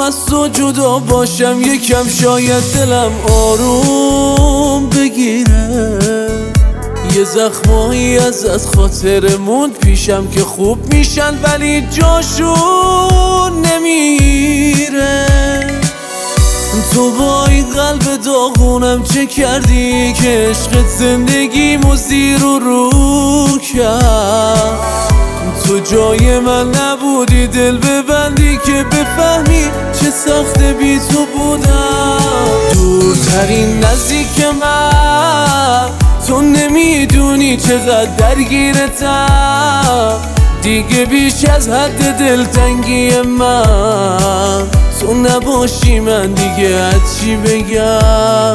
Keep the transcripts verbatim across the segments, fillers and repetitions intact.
از تو جدا باشم یکم شاید دلم آروم بگیره. یه زخمایی از از خاطرمون پیشم که خوب میشن ولی جاشون نمیره. تو با این قلب داغونم چه کردی که عشقت زندگیمو زیر و رو کرد؟ تو جای من نبودی دل ببندی که بفهمی چه سخت بی تو بودم. دورترین نزدیک من تو نمیدونی چقدر درگیرتم. دیگه بیش از حد دلتنگی من تو نباشی من دیگه از چی بگم.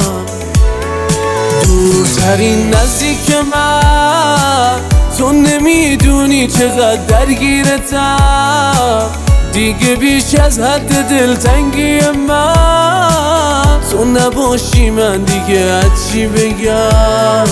دورترین نزدیک من تو نمیدونی چقدر درگیرتم. دیگه بیش از حد دلتنگی من تو نباشی من دیگه از چی بگم.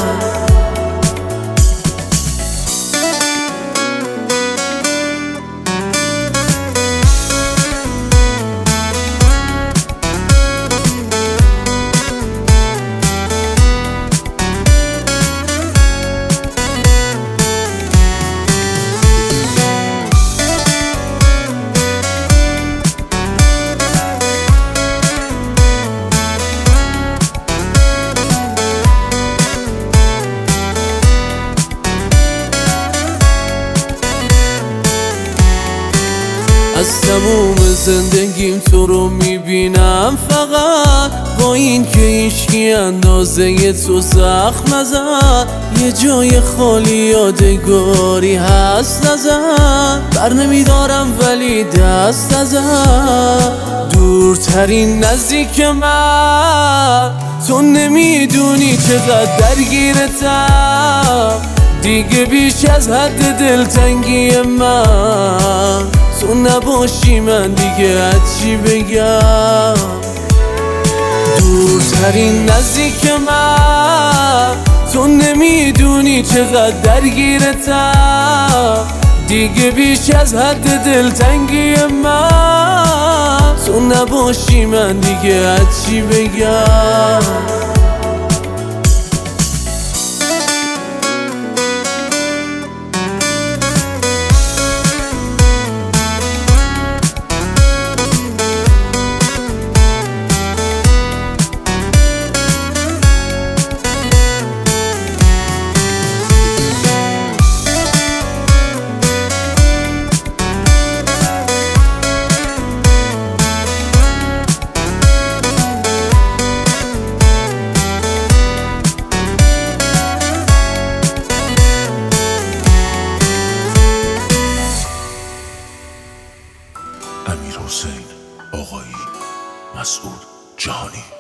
از تموم زندگیم تو رو میبینم فقط، با این که هیچکی اندازه تو زخم نزد. یه جای خالی یادگاری هست نزد، بر نمیدارم ولی دست نزد. دورترین نزدیک من تو نمیدونی چقدر درگیرتم. دیگه بیش از حد دلتنگی من تو نباشی من دیگه از چی بگم. دورترین نزدیک من تو نمیدونی چقدر درگیرتم. دیگه بیش از حد دلتنگی من تو نباشی من دیگه از چی بگم. امیرحسین آقایی، مسعود جهانی.